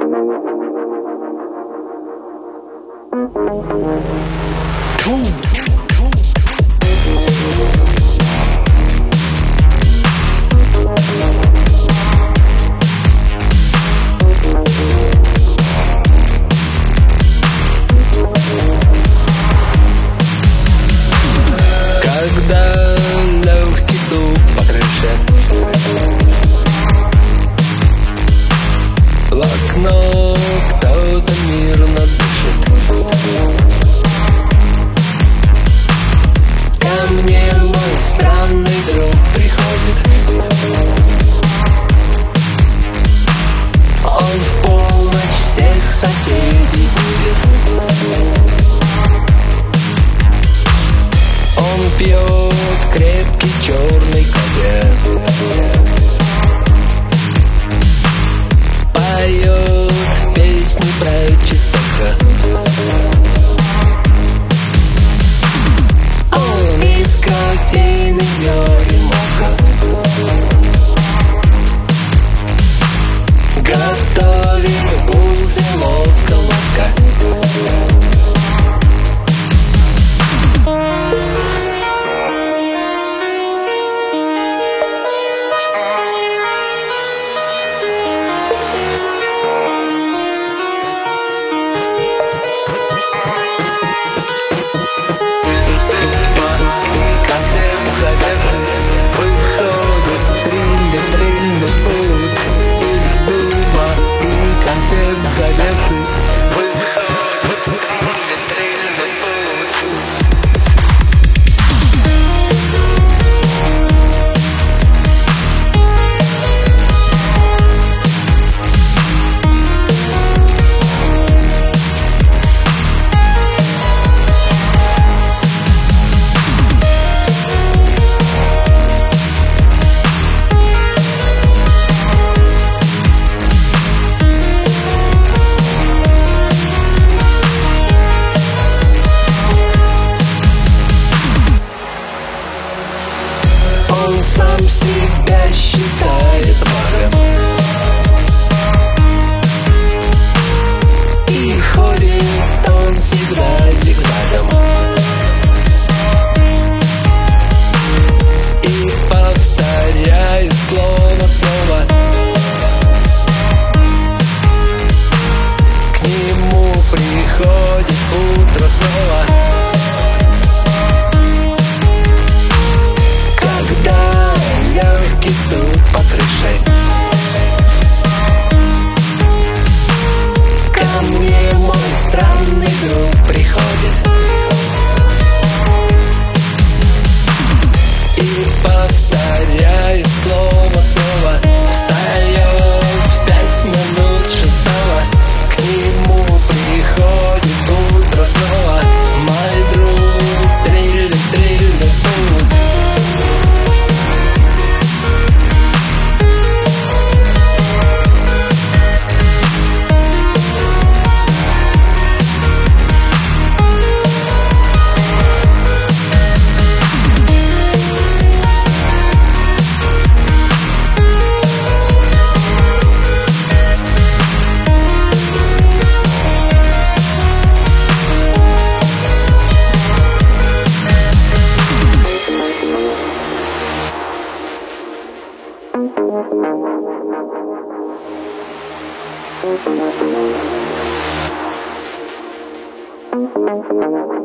Когда легкий стук по крыше, в окно кто-то мирно дышит. Ко мне мой странный друг приходит. Он в полночь всех соседей будет. Он пьет крепкий черный коньяк, поет песни про чесока. Он из кофейных зерен мока готовит булки ловко-ловко. Он сам себя считает магом и ходит он всегда зигзагом и повторяет слово в слово. К нему приходит утро снова. Когда легкий стук по крыше, ко мне мой странный друг приходит и повторяет слово в слово. Встает в 5 минут 6, к нему приходит утро снова. Мой друг триллер, триллер, путь. Thank you.